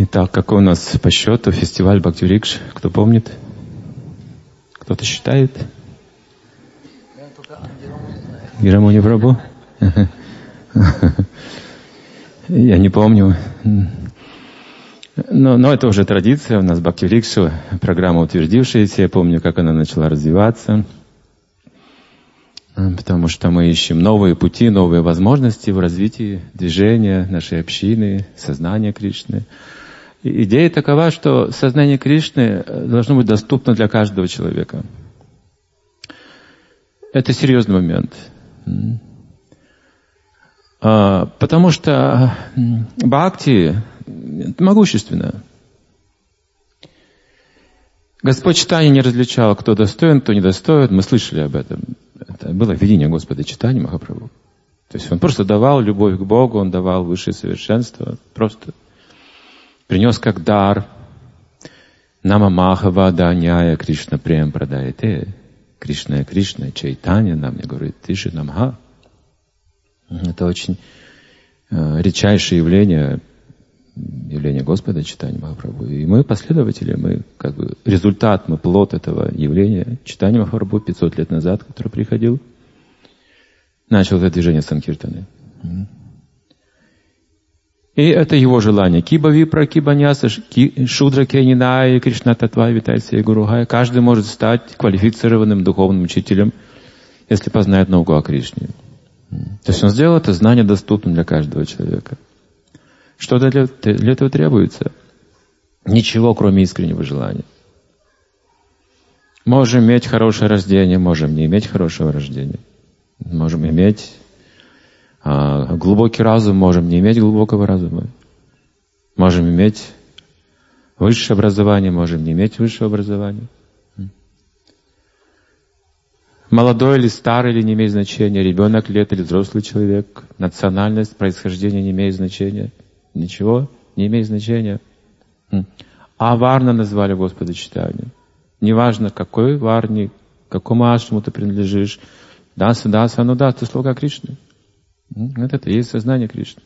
Итак, какой у нас по счету фестиваль Бхакти-врикш? Кто помнит? Кто-то считает? Гирамани Прабху? Я не помню. Но это уже традиция. У нас Бхакти-врикша, программа утвердившаяся. Я помню, как она начала развиваться. Потому что мы ищем новые пути, новые возможности в развитии движения нашей общины, сознания Кришны. И идея такова, что сознание Кришны должно быть доступно для каждого человека. Это серьезный момент. Потому что бхакти могущественно. Господь Чайтанья не различал, кто достоин, кто недостоин. Мы слышали об этом. Это было видение Господа Чайтаньи Махапрабху. То есть Он просто давал любовь к Богу, Он давал высшее совершенство. Просто принес как дар. Нама Махава Даняя Кришна Прем Прадаяте. Кришна Чайтанья нам не говорит, ты же Намха. Это очень редчайшее явление Господа Чайтаньи Махапрабху. И мы последователи, мы как бы результат, мы плод этого явления. Чайтанья Махапрабху 500 лет назад, который приходил, начал это движение Санкиртаны. И это его желание. Киба Випра, Киба Няса, Шудра Кенинай, Кришна Татва, Витайся и Гуругай. Каждый может стать квалифицированным духовным учителем, если познает науку о Кришне. То есть он сделал это знание доступным для каждого человека. Что для этого требуется? Ничего, кроме искреннего желания. Можем иметь хорошее рождение, можем не иметь хорошего рождения. Можем иметь глубокий разум, можем не иметь глубокого разума. Можем иметь высшее образование, можем не иметь высшего образования. Молодой или старый, или не имеет значения, ребенок лет или взрослый человек, национальность, происхождение не имеет значения. Ничего не имеет значения. А варна назвали Господа Чайтанью. Неважно, какой варне, какому ашраму ты принадлежишь. Даса, ты слуга Кришны. Вот это и есть сознание Кришны.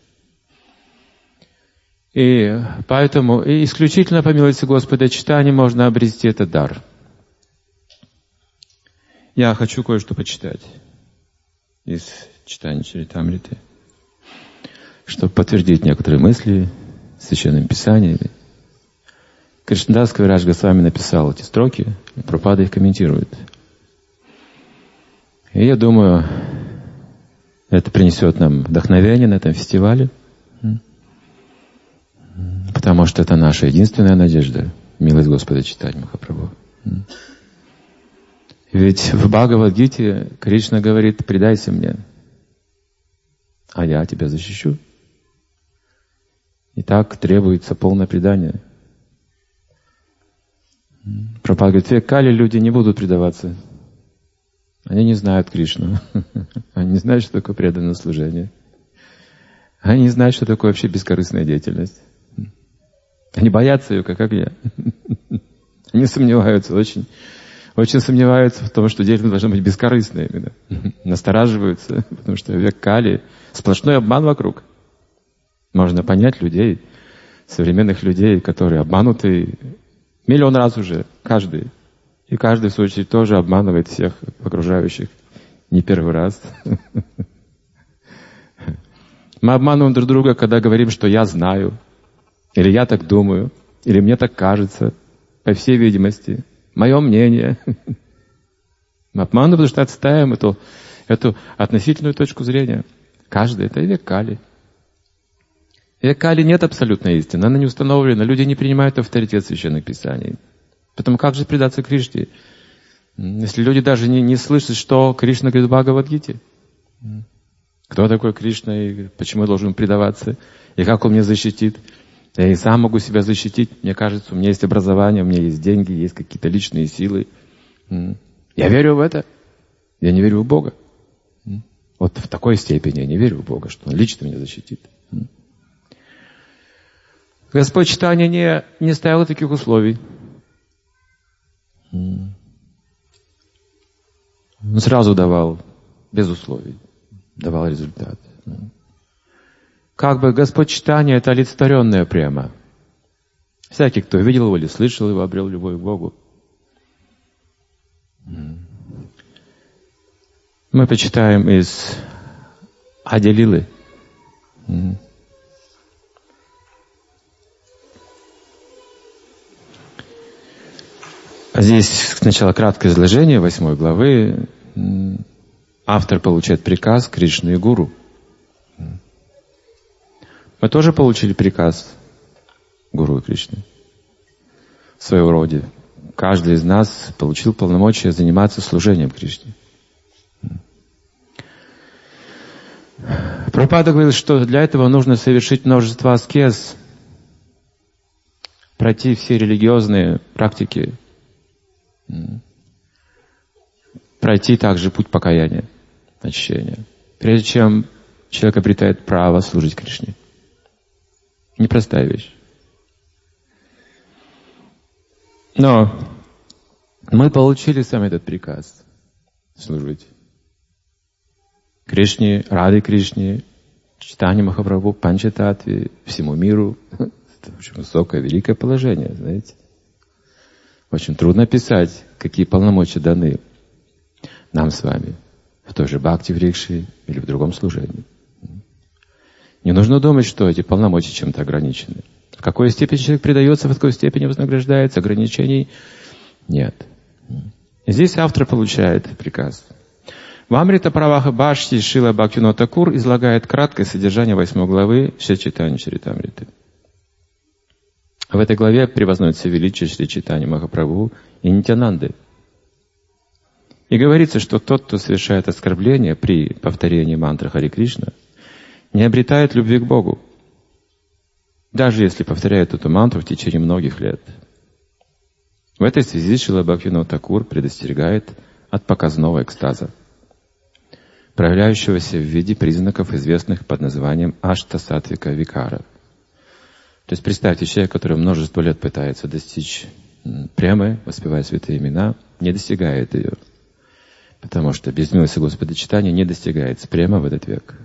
И поэтому исключительно по милости Господа Чайтаньи можно обрести этот дар. Я хочу кое-что почитать из Чайтанья Чаритамриты, чтобы подтвердить некоторые мысли священными писаниями. Кришнадас Кавирадж Госвами написал эти строки, и Прабхупада их комментирует. И я думаю, это принесет нам вдохновение на этом фестивале, потому что это наша единственная надежда, милость Господа Чайтаньи Махапрабху. Ведь в Бхагавад-гите Кришна говорит: «Предайся мне, а я тебя защищу». И так требуется полное предание. Прабхупада говорит: в век Кали люди не будут предаваться. Они не знают Кришну. Они не знают, что такое преданное служение. Они не знают, что такое вообще бескорыстная деятельность. Они боятся ее, как я. Они сомневаются, очень сомневаются в том, что деятельность должна быть бескорыстной именно. Настораживаются, потому что век Кали сплошной обман вокруг. Можно понять людей, современных людей, которые обмануты миллион раз уже, каждый. И каждый, в свою очередь, тоже обманывает всех окружающих не первый раз. Мы обманываем друг друга, когда говорим, что я знаю, или я так думаю, или мне так кажется, по всей видимости. Мое мнение. Мы обманываем, потому что отстаиваем эту относительную точку зрения. Каждый. Это и век Кали. В век Кали нет абсолютной истины. Она не установлена. Люди не принимают авторитет священных писаний. Поэтому как же предаться Кришне? Если люди даже не слышат, что Кришна говорит в Бхагавад-гите. Кто такой Кришна и почему я должен предаваться? И как он меня защитит? Я и сам могу себя защитить. Мне кажется, у меня есть образование, у меня есть деньги, есть какие-то личные силы. Я верю в это. Я не верю в Бога. Вот в такой степени я не верю в Бога, что Он лично меня защитит. Господь Чайтанья не ставил таких условий. Он сразу давал, без условий, давал результат. Как бы Господь Чайтанья — это олицетворенная према. Всякий, кто видел его или слышал его, обрел любовь к Богу. Мы почитаем из Ади-лилы. Здесь сначала краткое изложение 8 главы. Автор получает приказ Кришны и Гуру. Мы тоже получили приказ Гуру и Кришны. В своем роде. Каждый из нас получил полномочия заниматься служением Кришне. Прабхупада говорит, что для этого нужно совершить множество аскез, пройти все религиозные практики, пройти также путь покаяния, очищения, прежде чем человек обретает право служить Кришне. Непростая вещь. Но мы получили сам этот приказ служить Кришне, Раде Кришне, Чайтанья Махапрабху, Панчататтве, всему миру. Это очень высокое, великое положение, знаете. Очень трудно описать, какие полномочия даны нам с вами в той же Бхакти-врикше или в другом служении. Не нужно думать, что эти полномочия чем-то ограничены. В какой степени человек предается, в какой степени вознаграждается, ограничений нет. И здесь автор получает приказ. В Амрита Праваха Бхашти Шрила Бхактивинода Тхакур излагает краткое содержание 8 главы Шри Чайтанья Чаритамриты. В этой главе превозносится величие Шри Чайтаньи Махапрабху и Нитьянанды. И говорится, что тот, кто совершает оскорбление при повторении мантры Хари Кришна, не обретает любви к Богу, даже если повторяет эту мантру в течение многих лет. В этой связи Шрила Бхактивинода Тхакур предостерегает от показного экстаза, проявляющегося в виде признаков, известных под названием Ашта-сатвика викара. То есть представьте человека, который множество лет пытается достичь премы, воспевая святые имена, не достигает ее. Потому что без милости Господа читания не достигается према в этот век.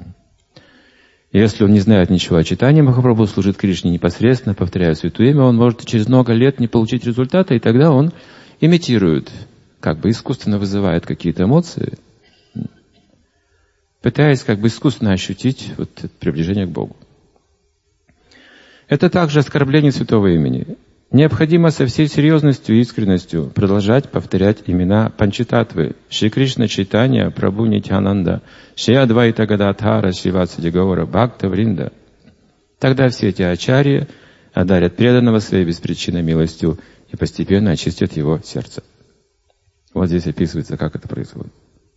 И если он не знает ничего о читании, Махапрабху служит Кришне непосредственно, повторяя святое имя, он может через много лет не получить результата, и тогда он имитирует, как бы искусственно вызывает какие-то эмоции, пытаясь как бы искусственно ощутить вот это приближение к Богу. Это также оскорбление святого имени. Необходимо со всей серьезностью и искренностью продолжать повторять имена Панчататтвы, Шри Кришна Чайтанья, Прабху Нитьянанда, Шри Адвайта Гададхара, Шри Ватсади Гаура, Бхакта Вринда. Тогда все эти ачарьи одарят преданного своей беспричинной милостью и постепенно очистят его сердце. Вот здесь описывается, как это происходит.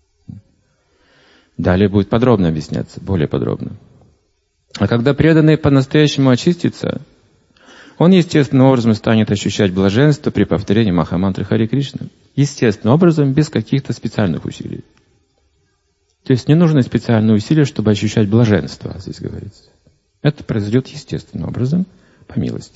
Далее будет подробно объясняться, более подробно. А когда преданный по-настоящему очистится, он естественным образом станет ощущать блаженство при повторении Махамантры Хари Кришна. Естественным образом, без каких-то специальных усилий. То есть не нужны специальные усилия, чтобы ощущать блаженство, здесь говорится. Это произойдет естественным образом, по милости.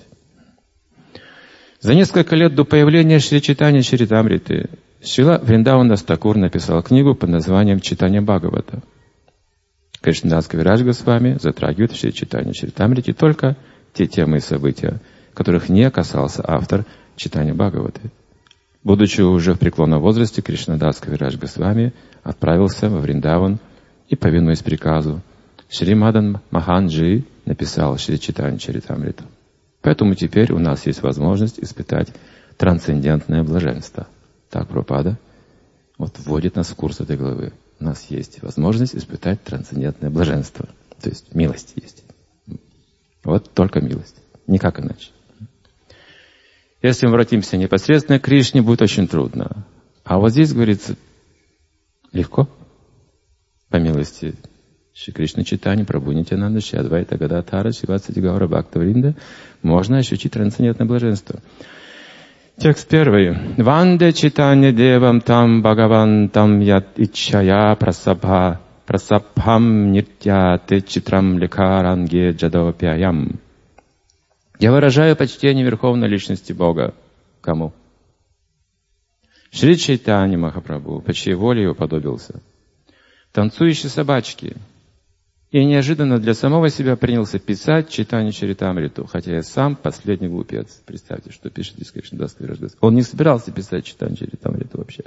За несколько лет до появления Шри Чайтанья Чаритамриты Шрила Вриндавана Тхакур написал книгу под названием «Читание Бхагавата». Кришнадас Кавирадж Госвами затрагивает в Шри Чайтанья Чаритамрите только те темы и события, которых не касался автор Читания Бхагаваты. Будучи уже в преклонном возрасте, Кришнадас Кавирадж Госвами отправился во Вриндаван и, повинуясь приказу, Шри Мадан Маханджи написал Шри Чайтанья Чаритамриту. Поэтому теперь у нас есть возможность испытать трансцендентное блаженство. Так Прабхупада вводит нас в курс этой главы. У нас есть возможность испытать трансцендентное блаженство. То есть милость есть. Вот только милость. Никак иначе. Если мы обратимся непосредственно к Кришне, будет очень трудно. А вот здесь говорится легко. По милости Шри Кришна Чайтанья, Прабху Нитьянанда, Шри Адвайта Гададхара, Шри Ватсади Гаура, Бхакта Вринда, можно ощутить трансцендентное блаженство. Текст первый. Ванде Чайтанья Девам Там Бхагавантам Ят Иччая Прасабхам Нитья Те Читрам Лекаранге Джадопяям. Я выражаю почтение Верховной Личности Бога. Кому? Шри Чайтанья Махапрабху, по чьей воле его подобился. Танцующие собачки И неожиданно для самого себя принялся писать Чайтанья Чаритамриту, хотя я сам последний глупец. Представьте, что пишет здесь Кришнадас Кавираж Госвами. Он не собирался писать Чайтанья Чаритамриту вообще.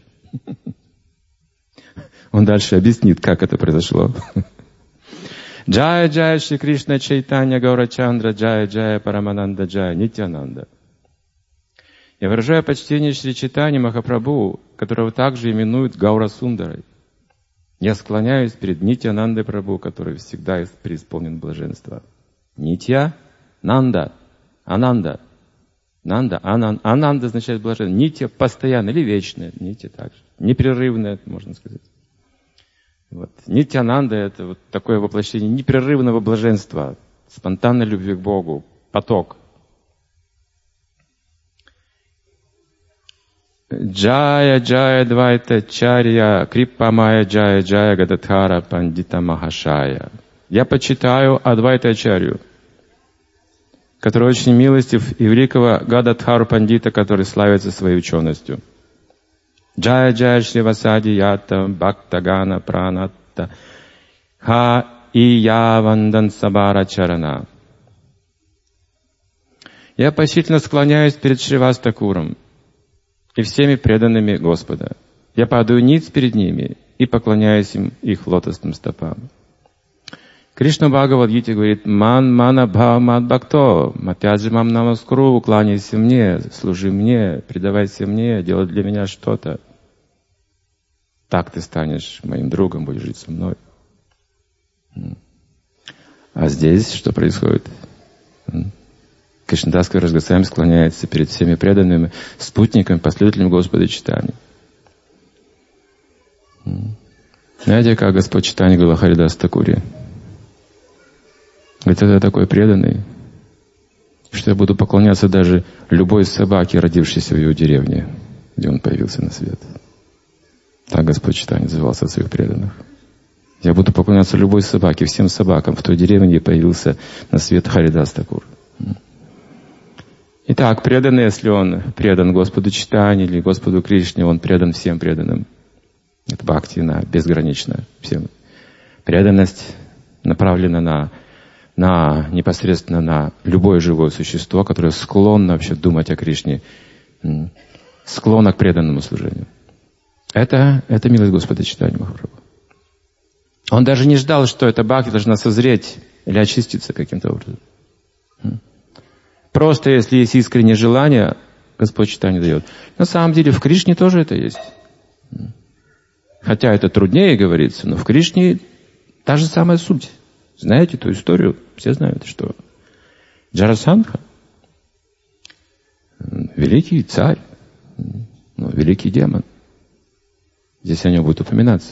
Он дальше объяснит, как это произошло. Джая Джая Шри Кришна Чайтанья Гаурачандра Джая Джая Парамананда Джая Нитянанда. Я выражаю почтение Шри Чайтаньи Махапрабху, которого также именуют Гаура Сундарой. Я склоняюсь перед Нитьянандой Прабху, который всегда преисполнен блаженства. Нитья, Нанда, Ананда. Нанда, Ананда означает блаженство. Нитья постоянно или вечная, Нитья также. Непрерывная, можно сказать. Вот. Нитьянанда — это вот такое воплощение непрерывного блаженства, спонтанной любви к Богу, поток. Джая Джая Двайта Чарья Криппамая Джая Джая Гададхара Пандита Махашая. Я почитаю Адвайта Ачарью, который очень милостив, и великого Гададхару Пандита, который славится своей ученостью. Джая Джая Шривасади Ята Бхактагана Пранатта Ха Ия Вандан Сабара Чарана. Я почтительно склоняюсь перед Шривастакуром и всеми преданными Господа. Я падаю ниц перед ними и поклоняюсь им их лотосным стопам. Кришна Бхагавад-гите говорит: «Ман мана бхавамат бхакто, матяджимам намаскуру, кланяйся мне, служи мне, предавайся мне, делай для меня что-то. Так ты станешь моим другом, будешь жить со мной». А здесь что происходит? Кришнадас Кавираж Госвами склоняется перед всеми преданными спутниками, последователями Господа Чайтаньи. Знаете, как Господь Чайтанья говорил о Харидас Такуре? Говорит: это такой преданный, что я буду поклоняться даже любой собаке, родившейся в его деревне, где он появился на свет. Так Господь Чайтанья назывался от своих преданных. Я буду поклоняться любой собаке, всем собакам в той деревне, где появился на свет Харидас Такур. Итак, преданный, если он предан Господу Чайтанье или Господу Кришне, он предан всем преданным. Это бхакти, безгранично всем. Преданность направлена непосредственно на любое живое существо, которое склонно вообще думать о Кришне, склонно к преданному служению. Это милость Господа Чайтаньи Махапрабху. Он даже не ждал, что эта бхакти должна созреть или очиститься каким-то образом. Просто если есть искреннее желание, Господь Чайтанья дает. На самом деле в Кришне тоже это есть. Хотя это труднее говорится, но в Кришне та же самая суть. Знаете эту историю? Все знают, что Джарасандха, великий царь, великий демон, здесь о нем будет упоминаться.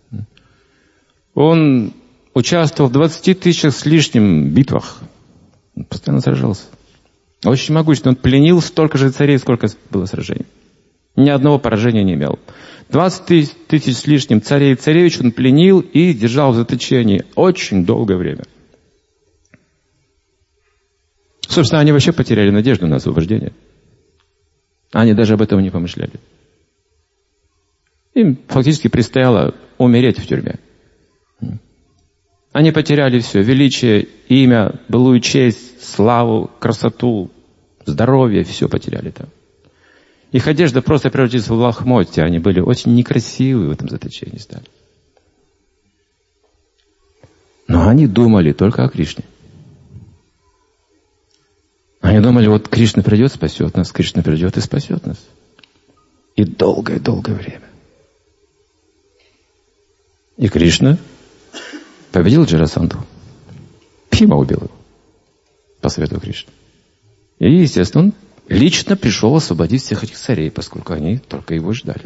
Он участвовал в 20 тысячах с лишним битвах. Он постоянно сражался. Очень могущественно. Он пленил столько же царей, сколько было сражений. Ни одного поражения не имел. 20 тысяч с лишним царей и царевич он пленил и держал в заточении очень долгое время. Собственно, они вообще потеряли надежду на освобождение. Они даже об этом не помышляли. Им фактически предстояло умереть в тюрьме. Они потеряли все: величие, имя, былую честь, славу, красоту, здоровье, все потеряли там. Их одежда просто превратилась в лохмотья, они были очень некрасивые в этом заточении стали. Но они думали только о Кришне. Они думали: вот Кришна придет, спасет нас, Кришна придет и спасет нас. И долгое-долгое время. И Кришна победил Джарасандху. Бхима убил его по совету Кришны. И, естественно, он лично пришел освободить всех этих царей, поскольку они только его ждали.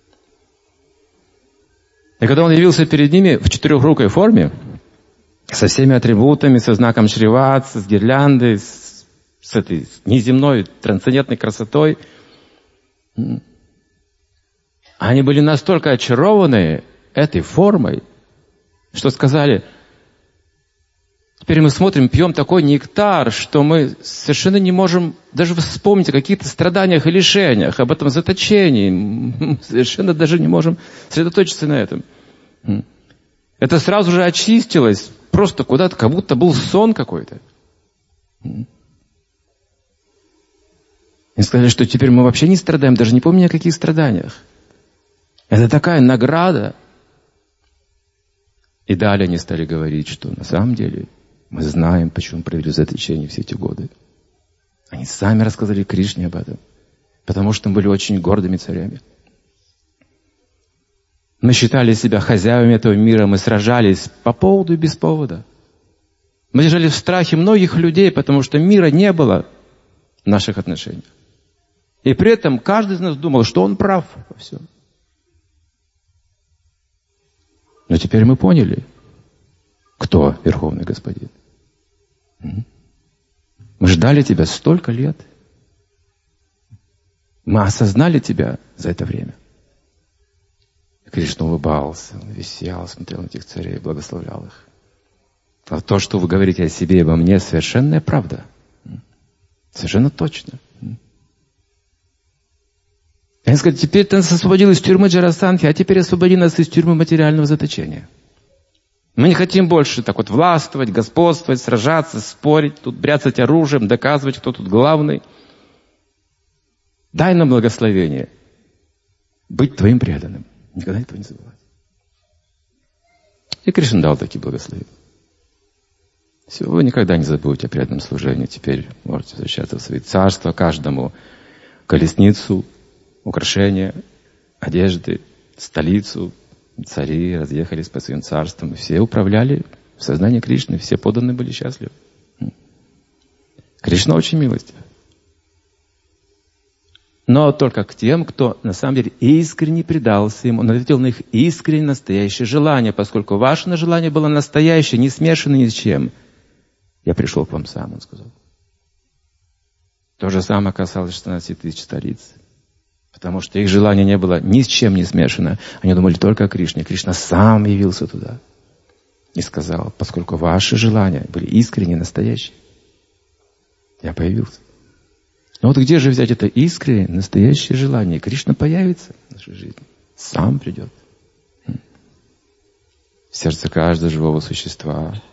И когда он явился перед ними в четырехрукой форме, со всеми атрибутами, со знаком Шриватс, с гирляндой, с этой неземной, трансцендентной красотой, они были настолько очарованы этой формой, что сказали: теперь мы смотрим, пьем такой нектар, что мы совершенно не можем даже вспомнить о каких-то страданиях и лишениях, об этом заточении. Мы совершенно даже не можем сосредоточиться на этом. Это сразу же очистилось просто куда-то, как будто был сон какой-то. И сказали, что теперь мы вообще не страдаем, даже не помню о каких страданиях. Это такая награда. И далее они стали говорить, что на самом деле мы знаем, почему провели заточение все эти годы. Они сами рассказали Кришне об этом, потому что мы были очень гордыми царями. Мы считали себя хозяевами этого мира, мы сражались по поводу и без повода. Мы держали в страхе многих людей, потому что мира не было в наших отношениях. И при этом каждый из нас думал, что он прав во всем. Но теперь мы поняли, кто Верховный Господин. Мы ждали тебя столько лет. Мы осознали тебя за это время. Кришна улыбался, он висел, смотрел на этих царей, благословлял их. А то, что вы говорите о себе и обо мне, совершенная правда. Совершенно точно. Они сказали, теперь ты нас освободил из тюрьмы Джарасандхи, а теперь освободи нас из тюрьмы материального заточения. Мы не хотим больше так вот властвовать, господствовать, сражаться, спорить, тут бряцать оружием, доказывать, кто тут главный. Дай нам благословение быть твоим преданным. Никогда этого не забывать. И Кришна дал такие благословения. Все, вы никогда не забудете о преданном служении. Теперь можете возвращаться в свои царства, каждому колесницу, украшения, одежды, столицу. Цари разъехались по своим царствам. И все управляли в сознании Кришны. Все подданные были счастливы. Кришна очень милостив. Но только к тем, кто на самом деле искренне предался ему. Он ответил на их искренне настоящее желание, поскольку ваше желание было настоящее, не смешанное ни с чем. Я пришел к вам сам, он сказал. То же самое касалось 16 тысяч столиц. Потому что их желание не было ни с чем не смешано. Они думали только о Кришне. Кришна сам явился туда. И сказал, поскольку ваши желания были искренние, настоящие, я появился. Но вот где же взять это искреннее, настоящее желание? Кришна появится в нашей жизни. Сам придет. В сердце каждого живого существа.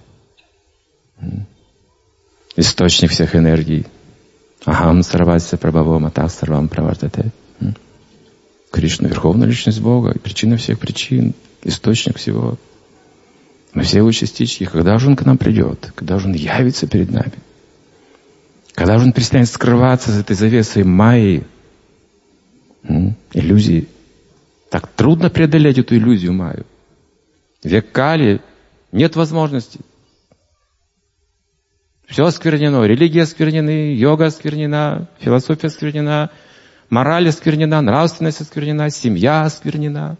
Источник всех энергий. Ахам сарвася прабхаво матах сарвам правартате. Кришна — Верховная Личность Бога, причина всех причин, источник всего. Мы все его частички. Когда же он к нам придет? Когда же он явится перед нами? Когда же он перестанет скрываться за этой завесой майи, иллюзии? Так трудно преодолеть эту иллюзию майю. Век Кали нет возможности. Все осквернено. Религия осквернена, йога осквернена, философия осквернена, мораль осквернена, нравственность осквернена, семья осквернена.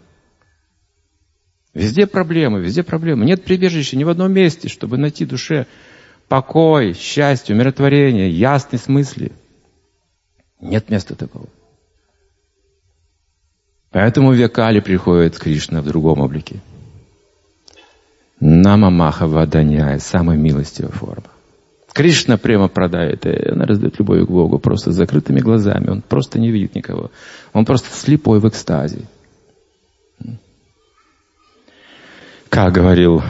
Везде проблемы, везде проблемы. Нет прибежища ни в одном месте, чтобы найти душе покой, счастье, умиротворение, ясность мысли. Нет места такого. Поэтому в век Кали приходит Кришна в другом облике. Нама Маха Ваданьяя, самая милостивая форма. Кришна прямо продает, и она раздает любовь к Богу просто с закрытыми глазами. Он просто не видит никого. Он просто слепой в экстазе. Как говорил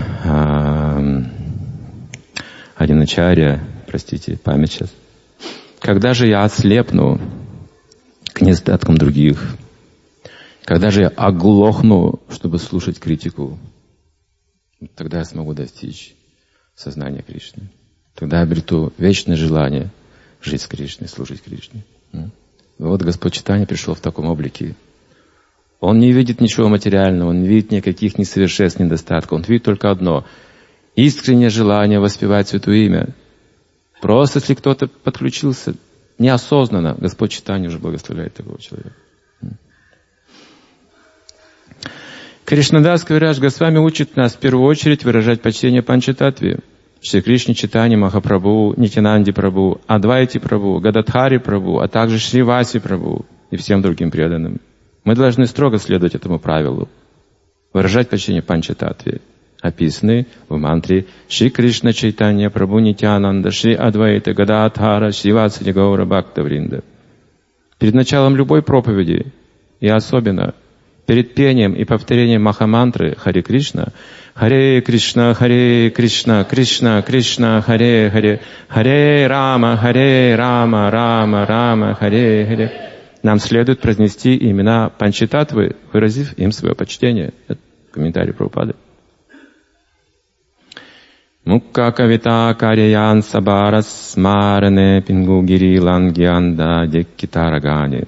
один ачарья, простите, память сейчас. Когда же я ослепну к недостаткам других? Когда же я оглохну, чтобы слушать критику? Тогда я смогу достичь сознания Кришны. Тогда я обрету вечное желание жить с Кришной, служить Кришне. Вот Господь Чайтанья пришел в таком облике. Он не видит ничего материального, он не видит никаких несовершенств, недостатков. Он видит только одно — искреннее желание воспевать Святое Имя. Просто если кто-то подключился неосознанно, Господь Чайтанья уже благословляет такого человека. Кришнадас Кавирадж Госвами учит нас в первую очередь выражать почтение Панчататтве. Шри Кришне Чайтанье Махапрабху, Нитянанде Прабху, Адвайти Прабху, Гададхари Прабху, а также Шриваси Прабху и всем другим преданным. Мы должны строго следовать этому правилу. Выражать почтение Панчататтве, описаны в мантре Шри Кришна Чайтанья Прабху Нитянанда Шри Адвайта Гададхара Шриваси Гаура Бхакта Вринда. Перед началом любой проповеди, и особенно перед пением и повторением махамантры Харе Кришна, Кришна, Кришна, Кришна, Харе, Харе Рама, Рама, Рама, Харе. Нам следует произнести имена Панчататтвы, выразив им свое почтение. Это комментарий Прабхупады. Мукка кавита каряян сабарас смаране пингу гири лангьянда деккитарагани.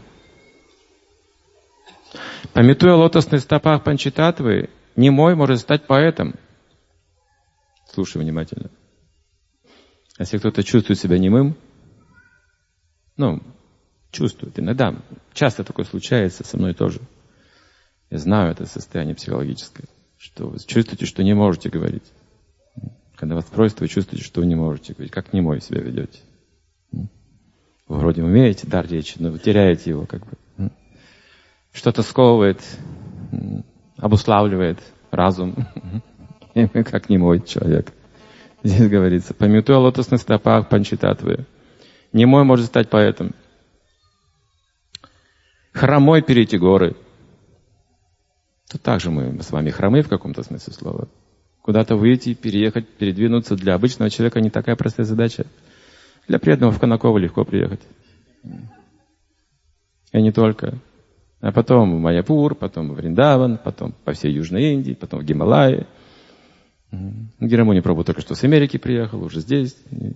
Памятуя о лотосных стопах Панчататтвы, немой может стать поэтом. Слушай внимательно. Если кто-то чувствует себя немым, чувствует иногда, часто такое случается, со мной тоже. Я знаю это состояние психологическое, что вы чувствуете, что не можете говорить. Когда вас просят, вы чувствуете, что вы не можете говорить. Как немой себя ведете. Вы вроде умеете дар речи, но вы теряете его как бы. Что-то сковывает, обуславливает разум. И вы как немой человек. Здесь говорится, памятуя о лотосных стопах Панчататтвы, немой может стать поэтом. Хромой перейти горы. Тут также мы с вами хромы в каком-то смысле слова. Куда-то выйти, переехать, передвинуться для обычного человека не такая простая задача. Для преданного в Конаково легко приехать. И не только. А потом в Майяпур, потом в Вриндаван, потом по всей Южной Индии, потом в Гималайи. Гирамуни Прабху только что с Америки приехал, уже здесь.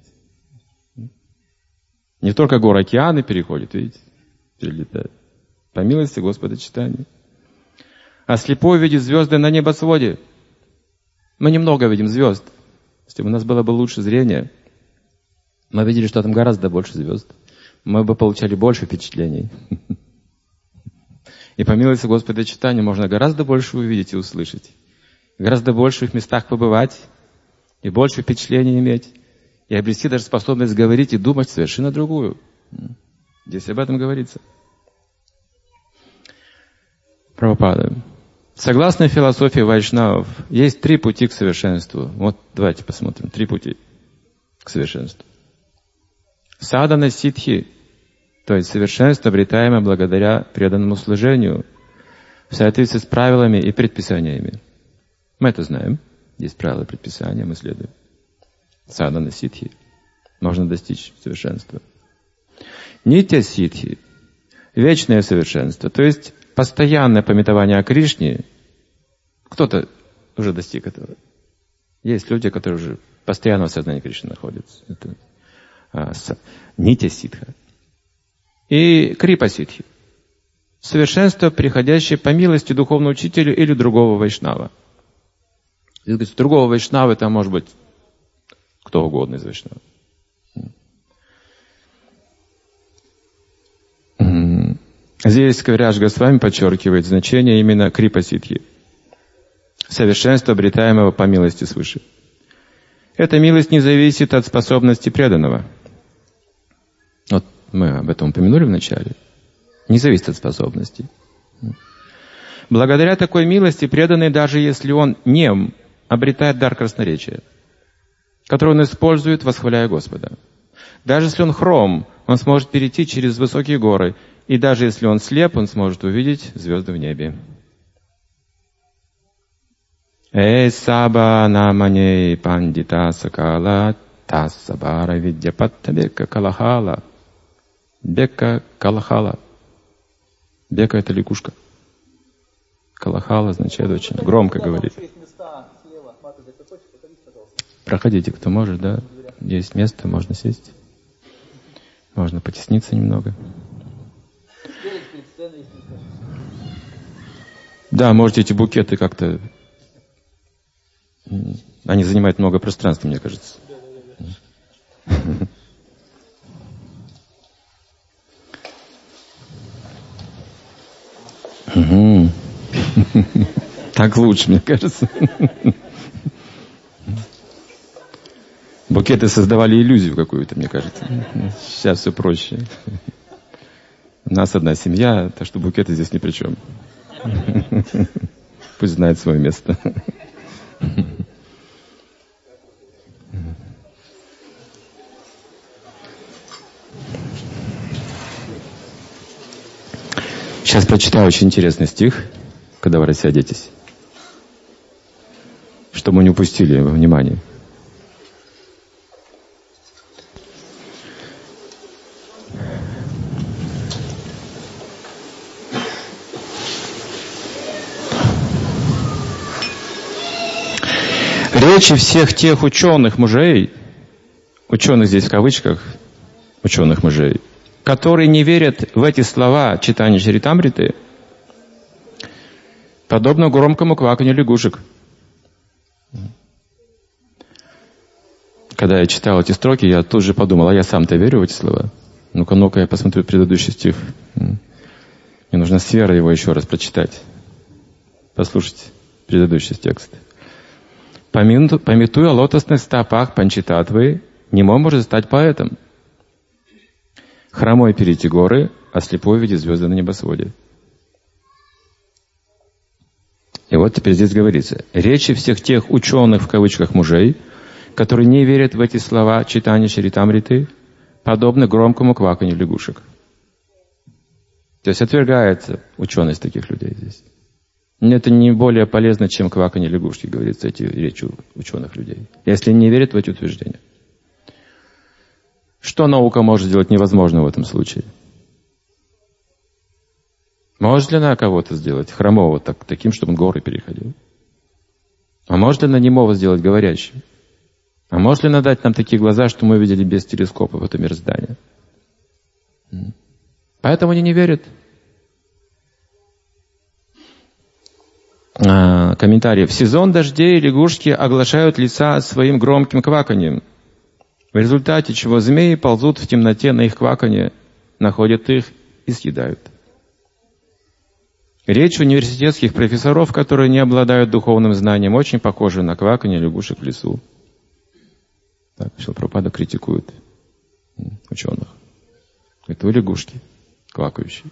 Не только горы, океаны переходит, видите, перелетает. По милости Господа Чайтаньи. А слепой видит звезды на небосводе. Мы немного видим звезд. Если бы у нас было бы лучше зрение, мы видели, что там гораздо больше звезд. Мы бы получали больше впечатлений. И по милости Господа Чайтаньи можно гораздо больше увидеть и услышать. Гораздо больше в местах побывать. И больше впечатлений иметь. И обрести даже способность говорить и думать совершенно другую. Здесь об этом говорится. Прабхупада. Согласно философии вайшнавов, есть 3 пути к совершенству. Вот давайте посмотрим. 3 пути к совершенству. Садхана сиддхи, то есть совершенство, обретаемое благодаря преданному служению, в соответствии с правилами и предписаниями. Мы это знаем. Есть правила и предписания, мы следуем. Садхана сиддхи. Можно достичь совершенства. Нитья сиддхи. Вечное совершенство. То есть постоянное памятование о Кришне. Кто-то уже достиг этого. Есть люди, которые уже постоянно в сознании Кришны находятся. Это нитья сиддха. И крипа сиддхи. Совершенство, приходящее по милости духовного учителя или другого вайшнава. Другого вайшнава это может быть кто угодно из вайшнавов. Здесь Кавирадж Госвами подчеркивает значение именно крипа сиддхи. Совершенство, обретаемого по милости свыше. Эта милость не зависит от способности преданного. Вот мы об этом упомянули в начале. Не зависит от способностей. Благодаря такой милости преданный, даже если он нем, обретает дар красноречия, который он использует, восхваляя Господа. Даже если он хром, он сможет перейти через высокие горы. И даже если он слеп, он сможет увидеть звезды в небе. Эй саба наманей пандита сакала тассабара видьяпатта бека калахала. Бека калахала. Бека — это лягушка. Калахала означает очень громко говорить. Проходите, кто может, да. Есть место, можно сесть. Можно потесниться немного. Да, можете эти букеты как-то... Они занимают много пространства, мне кажется. Так лучше, мне кажется. Букеты создавали иллюзию какую-то, мне кажется. Сейчас все проще. У нас одна семья, так что букеты здесь ни при чем. Пусть знает свое место. Сейчас прочитаю очень интересный стих, когда вы рассядетесь, чтобы мы не упустили внимание. Речи всех тех ученых мужей, ученых здесь в кавычках, ученых мужей, которые не верят в эти слова читания Чаритамриты, подобно громкому кваканью лягушек. Когда я читал эти строки, я тут же подумал, а я сам-то верю в эти слова? Ну-ка, я посмотрю предыдущий стих. Мне нужно с верой его еще раз прочитать. Послушайте предыдущий текст. Памятуя о лотосных стопах Панчитатвы, немой может стать поэтом. Хромой перейти горы, а слепой видит звезды на небосводе. И вот теперь здесь говорится. Речи всех тех ученых, в кавычках, мужей, которые не верят в эти слова читания Чаритамриты, подобны громкому кваканью лягушек. То есть отвергается ученость таких людей здесь. Это не более полезно, чем кваканье лягушки, говорится, эти речи ученых людей. Если не верят в эти утверждения. Что наука может сделать невозможным в этом случае? Может ли она кого-то сделать хромого таким, чтобы он горы переходил? А может ли она немого сделать говорящим? А может ли она дать нам такие глаза, что мы видели без телескопа в это мироздание? Поэтому они не верят. Комментарий. В сезон дождей лягушки оглашают леса своим громким кваканьем, в результате чего змеи ползут в темноте на их кваканье, находят их и съедают. Речь университетских профессоров, которые не обладают духовным знанием, очень похожа на кваканье лягушек в лесу. Так, Шрила Прабхупада критикует ученых. Это вы лягушки квакающие.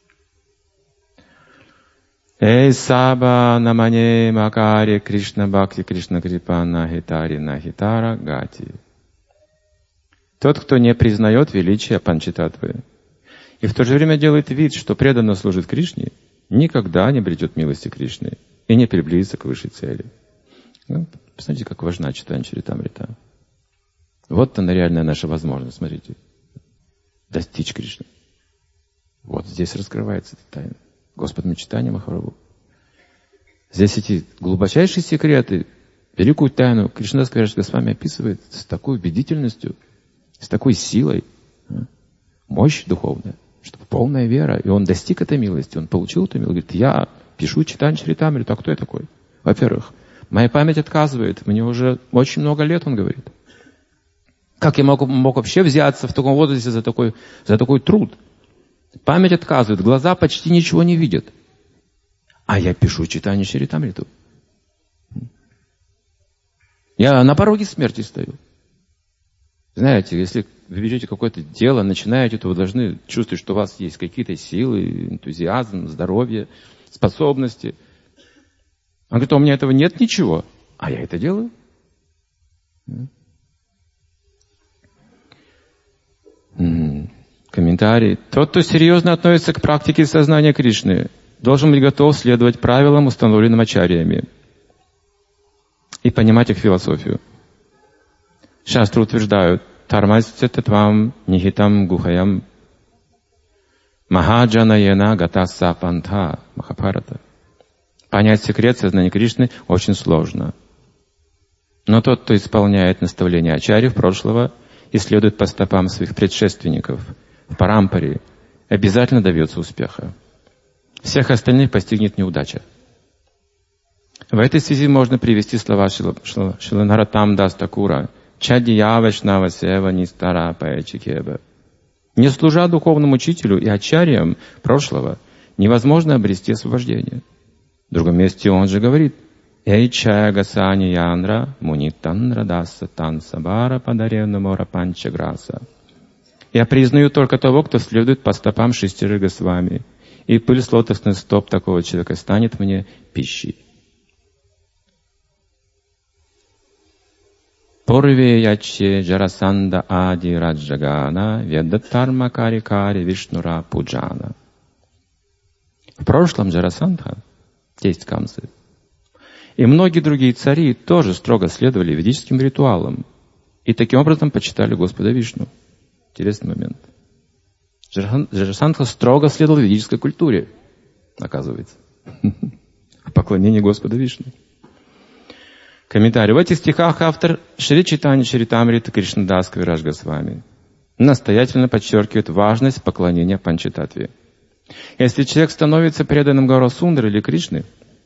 Эй саба намане макаре Кришна бхакти Кришна крипа нахитари нахитара гати. Тот, кто не признает величия Панчитатвы и в то же время делает вид, что преданно служит Кришне, никогда не обретет милости Кришны и не приблизится к высшей цели. Посмотрите, как важна читание Чаритамрита. Вот она реальная наша возможность, смотрите, достичь Кришны. Вот здесь раскрывается эта тайна. Господом читания Махапрабху. Здесь эти глубочайшие секреты, великую тайну Кришнадас Кавирaj Госвами описывает с такой убедительностью, с такой силой, мощь духовная, что полная вера. И он достиг этой милости, он получил эту милость. Говорит, я пишу читание Чаритамриту, а кто я такой? Во-первых, моя память отказывает, мне уже очень много лет, он говорит. Как я мог вообще взяться в таком возрасте за такой труд? Память отказывает, глаза почти ничего не видят. А я пишу читание Чаритамриту. Я на пороге смерти стою. Знаете, если вы берете какое-то дело, начинаете, то вы должны чувствовать, что у вас есть какие-то силы, энтузиазм, здоровье, способности. Он говорит, у меня этого нет ничего, а я это делаю. Комментарий. Тот, кто серьезно относится к практике сознания Кришны, должен быть готов следовать правилам, установленным ачарьями, и понимать их философию. Шастры утверждают, тармасья татвам нихитам гухаям махаджанаена гатаса панта Махабхарата. Понять секрет сознания Кришны очень сложно. Но тот, кто исполняет наставления ачарьев прошлого и следует по стопам своих предшественников в парампаре, обязательно добьется успеха. Всех остальных постигнет неудача. В этой связи можно привести слова Шрила Нароттама Даса Такура «Чадья вайшнава сева нистара паячикеба». Не служа духовному учителю и ачарьям прошлого, невозможно обрести освобождение. В другом месте он же говорит «Эйчая гасани янра мунитан радаса тан сабара падарена мора панчаграса». Я признаю только того, кто следует по стопам 6 Госвами, и пыль с лотосных стоп такого человека станет мне пищей. Порве яче джарасанда ади раджагана ведатарма кари вишнура пуджана. В прошлом Джарасандха, 10 Камсы. И многие другие цари тоже строго следовали ведическим ритуалам. И таким образом почитали Господа Вишну. Интересный момент. Джарасандха строго следовал ведической культуре, оказывается. В поклонении Господа Вишну. Комментарий. В этих стихах автор Шри Чайтанья Чаритамрита Кришнадас Кавирадж Госвами настоятельно подчеркивает важность поклонения Панчататтве. Если человек становится преданным Гаурасундаре или Кришны,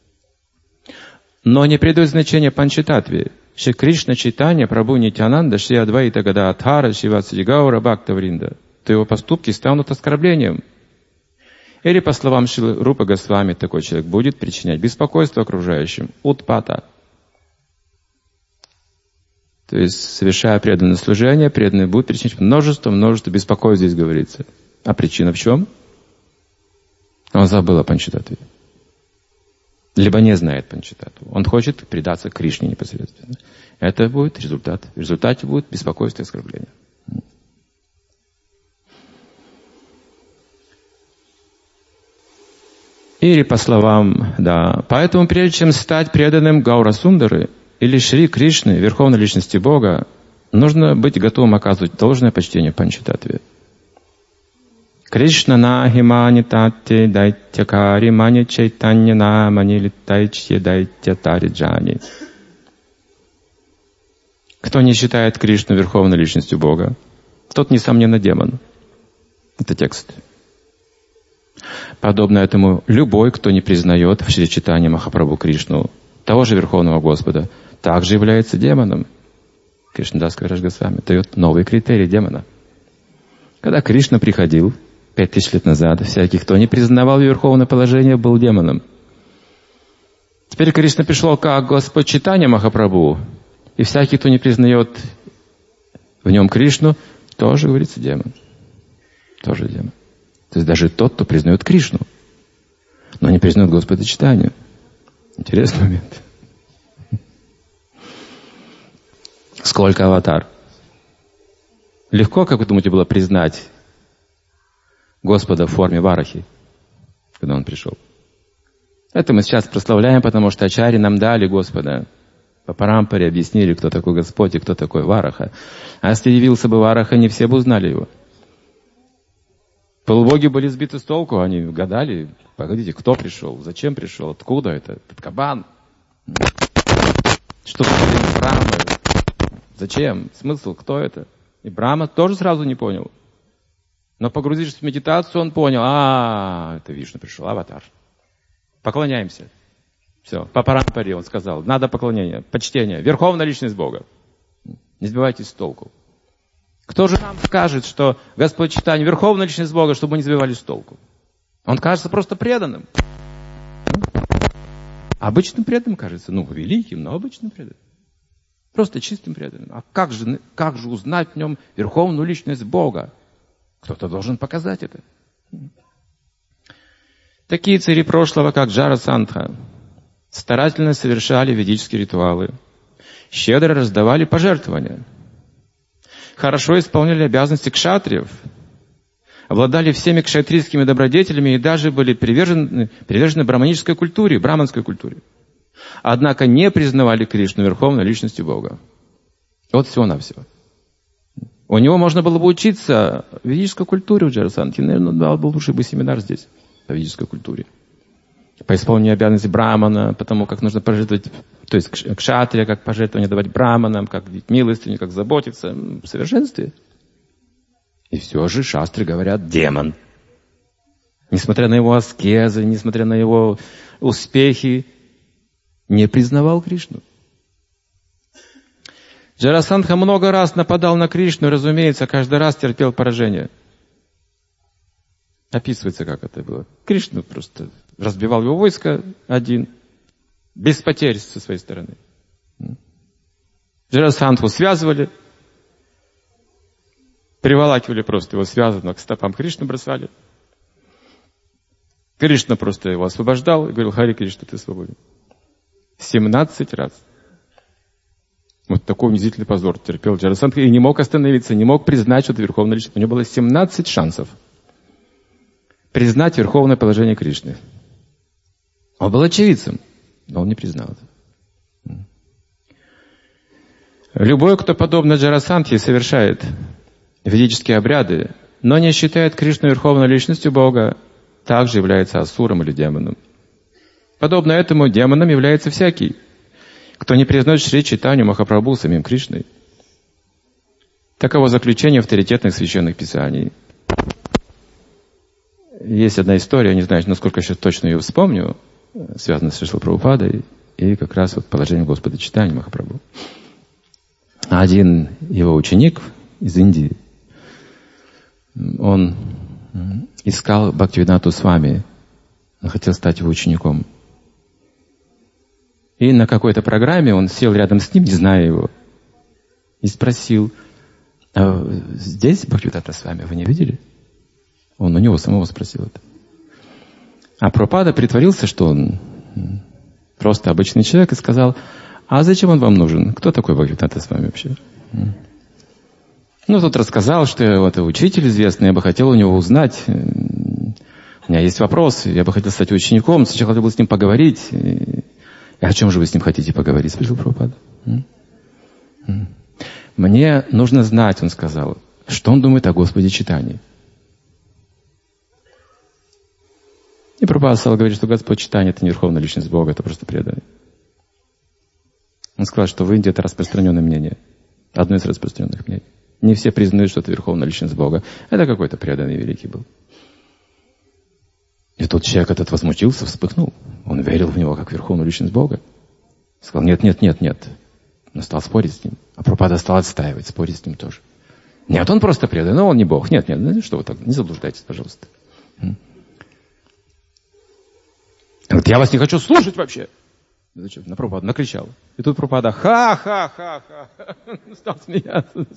но не придает значения Панчататтве, Шри Кришна Чайтанья Прабху Нитьянанда Шри Адвайта Гададхара Шриватсади Гаура Бхактавринда, то его поступки станут оскорблением. Или, по словам Шрилы Рупы Госвами, такой человек будет причинять беспокойство окружающим, утпата. То есть, совершая преданное служение, преданный будет причинять множество беспокойств, здесь говорится. А причина в чем? Он забыл о Панчататтве. Либо не знает Панчататтву. Он хочет предаться Кришне непосредственно. Это будет результат. В результате будет беспокойство и оскорбление. Или по словам, поэтому прежде чем стать преданным Гаурасундары или Шри Кришны, Верховной Личности Бога, нужно быть готовым оказывать должное почтение Панчататтве. Кришна нахи мани татти дайтякари мани чайтанья намани литайчье дайтя тариджани. Кто не считает Кришну Верховной Личностью Бога, тот, несомненно, демон. Это текст. Подобно этому, любой, кто не признает в Шри Чайтанье Махапрабху Кришну, того же Верховного Господа, также является демоном. Кришнадас Кавирадж Госвами дает новый критерий демона. Когда Кришна приходил 5000 лет назад, всякий, кто не признавал верховное положение, был демоном. Теперь Кришна пришел как Господь Чайтанья Махапрабху, и всякий, кто не признает в нем Кришну, тоже, говорится, демон. Тоже демон. То есть даже тот, кто признает Кришну, но не признает Господа Чайтанью. Интересный момент. Сколько аватар? Легко, как вы думаете, было признать Господа в форме Варахи, когда Он пришел? Это мы сейчас прославляем, потому что ачарьи нам дали Господа. По парампаре объяснили, кто такой Господь и кто такой Вараха. А если явился бы Вараха, не все бы узнали его. Полубоги были сбиты с толку, они гадали, погодите, кто пришел, зачем пришел, откуда это, этот кабан, что это Брахма, зачем, смысл, кто это? И Брахма тоже сразу не понял. Но погрузившись в медитацию, он понял, это Вишну пришел, аватар. Поклоняемся. Все, по парампаре он сказал, надо поклонение, почтение, Верховная Личность Бога. Не сбивайтесь с толку. Кто же нам скажет, что Господь Чайтанья Верховная Личность Бога, чтобы мы не сбивались с толку? Он кажется просто преданным. Обычным преданным кажется. Великим, но обычным преданным. Просто чистым преданным. А как же узнать в нем Верховную Личность Бога? Кто-то должен показать это. Такие цари прошлого, как Джарасандха, старательно совершали ведические ритуалы, щедро раздавали пожертвования, хорошо исполняли обязанности кшатриев, обладали всеми кшатрийскими добродетелями и даже были привержены браманической культуре, браманской культуре. Однако не признавали Кришну Верховной Личностью Бога. Вот всего-навсего. У него можно было бы учиться ведической культуре у Джарасандхи. Наверное, дал бы лучший бы семинар здесь, по ведической культуре. По исполнению обязанностей брамана, потому как нужно пожертвовать, то есть кшатрия, как пожертвование давать браманам, как милостыню, как заботиться в совершенстве. И все же шастры говорят демон. Несмотря на его аскезы, несмотря на его успехи, не признавал Кришну. Джарасандха много раз нападал на Кришну, и, разумеется, каждый раз терпел поражение. Описывается, как это было. Кришна просто разбивал его войско один, без потерь со своей стороны. Джарасандху связывали, приволакивали просто его связанного, к стопам Кришны бросали. Кришна просто его освобождал и говорил: Хари Кришна, ты свободен. 17 раз. Вот такой унизительный позор терпел Джарасандха и не мог остановиться, не мог признать, что это Верховная Личность. У него было 17 шансов признать верховное положение Кришны. Он был очевидцем, но он не признал это. Любой, кто подобно Джарасандхе совершает ведические обряды, но не считает Кришну верховной личностью Бога, также является асуром или демоном. Подобно этому демоном является всякий, кто не признает Шри Чайтанью Махапрабху самим Кришной. Таково заключение авторитетных священных писаний. Есть одна история, не знаю, насколько сейчас точно ее вспомню, связанная с Шрила Прабхупадой и как раз вот положением Господа Чайтаньи Махапрабху. Один его ученик из Индии, он искал Бхактивинату Свами, он хотел стать его учеником. И на какой-то программе он сел рядом с ним, не зная его, и спросил: а здесь Бхактивинода Свами, вы не видели? Он у него самого спросил это. А Прабхупада притворился, что он просто обычный человек, и сказал: а зачем он вам нужен? Кто такой Бхактивинода Свами вообще? Ну, тот рассказал, что это учитель известный, я бы хотел у него узнать. У меня есть вопрос, я бы хотел стать учеником, сначала хотел бы с ним поговорить. О чем же вы с ним хотите поговорить? Спросил Прабхупада. Мне нужно знать, он сказал, что он думает о Господе Чайтаньи. И Прабхупада стал говорить, что Господь Чайтанья — это не верховная личность Бога, это просто преданный. Он сказал, что в Индии это распространенное мнение. Одно из распространенных мнений. Не все признают, что это верховная личность Бога. Это какой-то преданный великий был. И тот человек этот возмутился, вспыхнул. Он верил в него как верховную личность Бога. Сказал: нет. Он стал спорить с ним. А Прабхупада стал отстаивать, спорить с ним тоже. Нет, он просто преданный, но он не Бог. Нет, что вы так, не заблуждайтесь, пожалуйста. Вот я вас не хочу слушать вообще. Зачем? На Прабхупаду накричал. И тут Прабхупада ха-ха-ха-ха. Стал смеяться.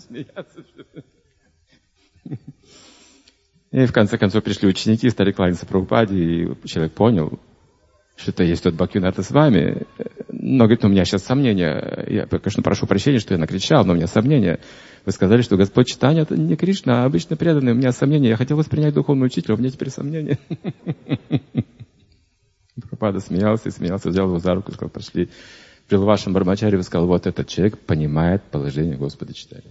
И в конце концов пришли ученики, стали кланяться Прабхупаде, и человек понял, что это есть тот Бхактивинода Свами. Но говорит: у меня сейчас сомнения. Я, конечно, прошу прощения, что я накричал, но у меня сомнения. Вы сказали, что Господь Чайтанья — это не Кришна, а обычно преданный. У меня сомнения. Я хотел воспринять духовного учителя, у меня теперь сомнения. Прабхупада смеялся, взял его за руку и сказал: пошли. При вашем Брамачаре сказал: вот этот человек понимает положение Господа Чайтаньи.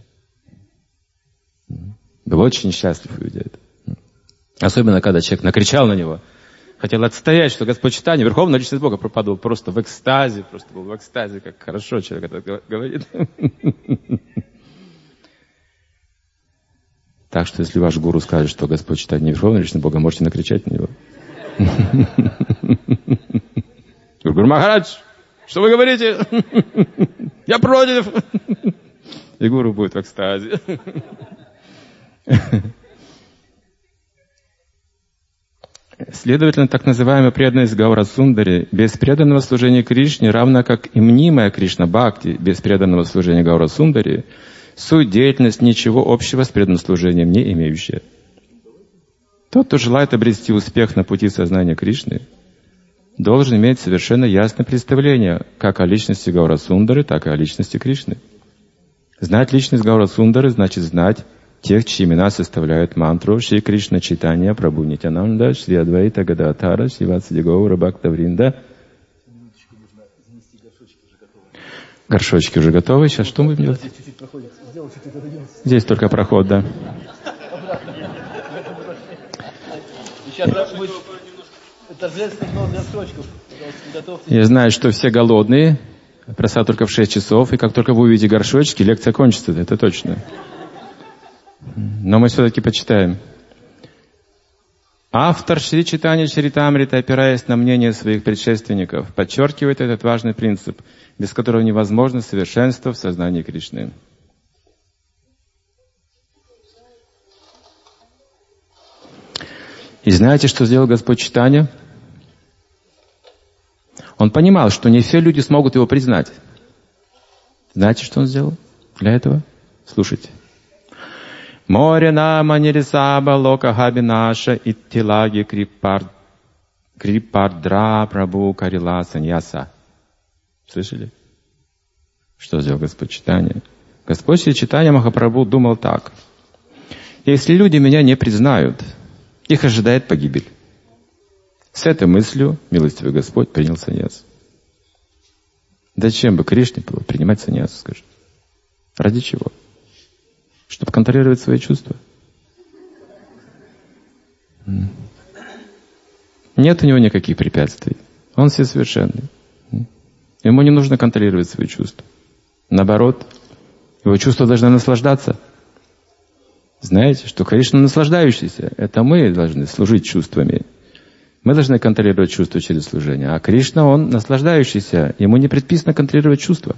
Был очень счастлив, увидя это. Особенно, когда человек накричал на него, хотел отстоять, что Господь Чайтанья — верховная личность Бога. Прабхупада был просто в экстазе, как хорошо человек это говорит. Так что, если ваш гуру скажет, что Господь Чайтанья не верховная личность Бога, можете накричать на него. Гуру Махарадж, что вы говорите? Я против. И гуру будет в экстазе. Следовательно, так называемая преданность Гаура Сундари без преданного служения Кришне, равно как и мнимая Кришна Бхакти без преданного служения Гаура Сундари, суть деятельность ничего общего с преданным служением не имеющая. Тот, кто желает обрести успех на пути сознания Кришны, должен иметь совершенно ясное представление как о личности Гаура Сундары, так и о личности Кришны. Знать личность Гаура Сундары значит знать тех, чьи имена составляют мантру Шри Кришна Чайтанья Прабху Нитянанда, Шри Адвайта Гададхара, Шри Ватсади Гаура Бхактавринда. Горшочки уже готовы. Сейчас что мы будем делать? Здесь только проход, да. Я знаю, что все голодные. Просад только в 6 часов. И как только вы увидите горшочки, лекция кончится. Это точно. Но мы все-таки почитаем. Автор Шри Чайтанья Чаритамрита, опираясь на мнение своих предшественников, подчеркивает этот важный принцип, без которого невозможно совершенство в сознании Кришны. И знаете, что сделал Господь Чайтанья? Он понимал, что не все люди смогут его признать. Знаете, что он сделал для этого? Слушайте. Море нама нирисаба лока хабинаша иттилаги крипардра прабху карила саньяса. Слышали? Что сделал Господь Чайтанья? Господь Чайтанья Махапрабху думал так. Если люди меня не признают, их ожидает погибель. С этой мыслью милостивый Господь принял саньяс. Зачем бы Кришне было принимать саньяс, скажи? Ради чего? Чтобы контролировать свои чувства. Нет у него никаких препятствий. Он всесовершенный. Ему не нужно контролировать свои чувства. Наоборот, его чувства должны наслаждаться. Знаете, что Кришна наслаждающийся. Это мы должны служить чувствами. Мы должны контролировать чувства через служение. А Кришна, Он наслаждающийся. Ему не предписано контролировать чувства.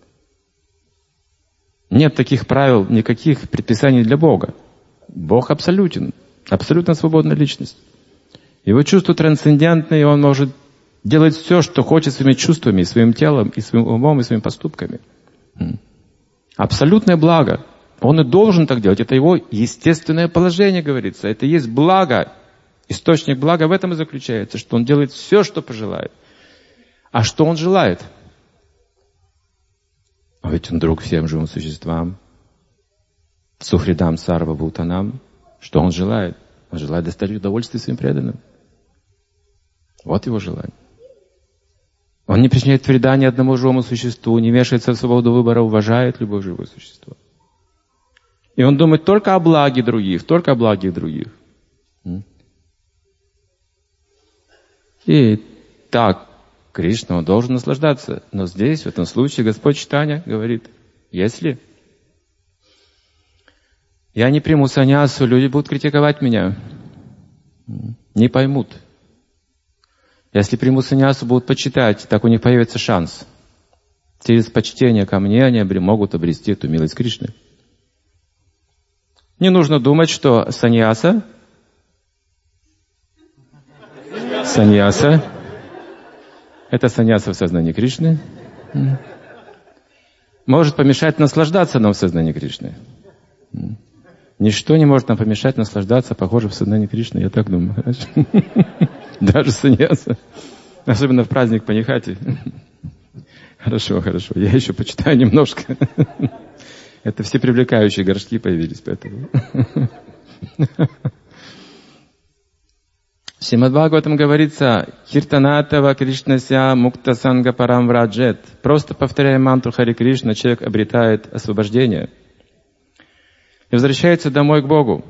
Нет таких правил, никаких предписаний для Бога. Бог абсолютен. Абсолютно свободная личность. Его чувства трансцендентные, Он может делать все, что хочет своими чувствами, и своим телом, и своим умом, и своими поступками. Абсолютное благо. Он и должен так делать. Это его естественное положение, говорится. Это и есть благо. Источник блага в этом и заключается, что Он делает все, что пожелает. А что Он желает? А ведь Он друг всем живым существам. Сухридам сарва бхутанам. Что Он желает? Он желает доставить удовольствие своим преданным. Вот Его желание. Он не причиняет вреда ни одному живому существу, не вмешивается в свободу выбора, уважает любое живое существо. И Он думает только о благе других, только о благе других. И так, Кришна, Он должен наслаждаться. Но здесь, в этом случае, Господь Чайтанья говорит, если я не приму саньясу, люди будут критиковать меня, не поймут. Если приму саньясу, будут почитать, так у них появится шанс. Через почтение ко мне они могут обрести эту милость Кришны. Не нужно думать, что саньяса это саньяса в сознании Кришны, может помешать наслаждаться нам в сознании Кришны. Ничто не может нам помешать наслаждаться, похоже, в сознании Кришны, я так думаю. Даже саньяса. Особенно в праздник Панихати. Хорошо. Я еще почитаю немножко. Это все привлекающие горшки появились, поэтому. В Шримад-Бхагаватам говорится, «Киртанатава Кришнася мукта санга парам враджет». Просто повторяя мантру Хари Кришна, человек обретает освобождение и возвращается домой к Богу.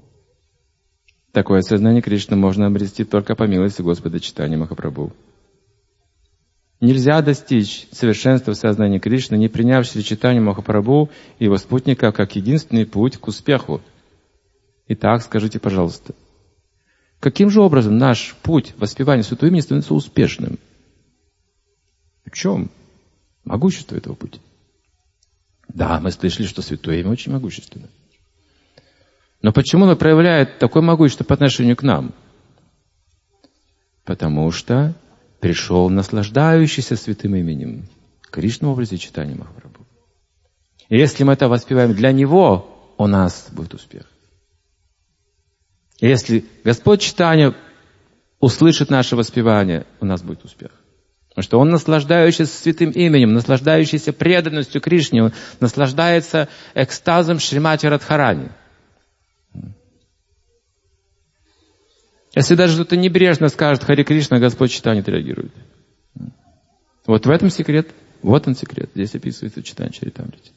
Такое сознание Кришны можно обрести только по милости Господа Чайтаньи Махапрабху. Нельзя достичь совершенства в сознании Кришны, не приняв Шри Чайтанью Махапрабху и его спутников как единственный путь к успеху. Итак, скажите, пожалуйста, каким же образом наш путь воспевания Святого имени становится успешным? В чем могущество этого пути? Да, мы слышали, что Святое имя очень могущественно. Но почему оно проявляет такое могущество по отношению к нам? Потому что пришел наслаждающийся святым именем Кришна в образе Чайтаньи Махапрабху. И если мы это воспеваем для Него, у нас будет успех. И если Господь Чайтанья услышит наше воспевание, у нас будет успех. Потому что Он наслаждающийся святым именем, наслаждающийся преданностью Кришне, Он наслаждается экстазом Шримати Радхарани. Если даже кто-то небрежно скажет Хари Кришна, Господь Чайтанья отреагирует. Вот в этом секрет. Вот он секрет. Здесь описывается в Чайтанья Чаритамрите.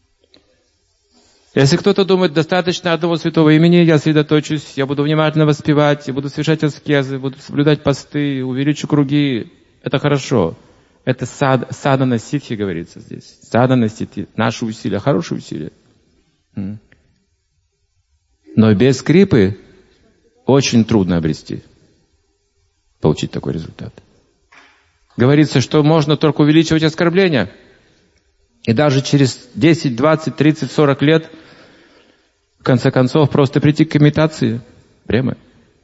Если кто-то думает, достаточно одного святого имени, я сосредоточусь, я буду внимательно воспевать, я буду совершать аскезы, буду соблюдать посты, увеличу круги, это хорошо. Это садхана ситхи говорится здесь. Садхана ситхи. Наши усилия, хорошие усилия. Но без крипы очень трудно обрести, получить такой результат. Говорится, что можно только увеличивать оскорбления. И даже через 10, 20, 30, 40 лет, в конце концов, просто прийти к имитации премы.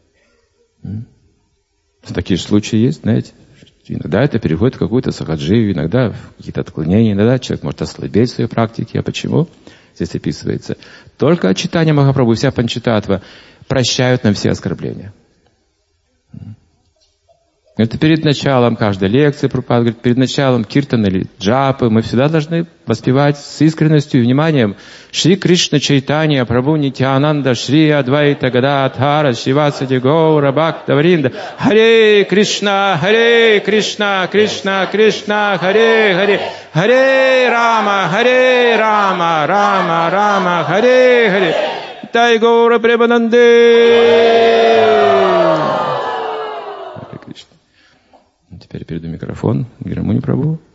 Такие же случаи есть, знаете. Иногда это переходит в какую-то сахаджию, иногда в какие-то отклонения, иногда человек может ослабеть в своей практике. А почему? Здесь описывается. Только Чайтанья Махапрабху, вся Панчататва прощают нам все оскорбления. Это перед началом каждой лекции, Прабхупада говорит, перед началом киртана или джапы, мы всегда должны воспевать с искренностью и вниманием Шри Кришна Чайтанья, Прабху Нитьянанда, Шри Адвайта Гададхара, Шривасади Гаура Бхактавринда, Харе Кришна, Кришна, Кришна, Харе Харе, Харе Рама, Рама, Рама, Харе Харе, Тай Гаура Пребхананде. Теперь передаю микрофон Гирамуни Прабху.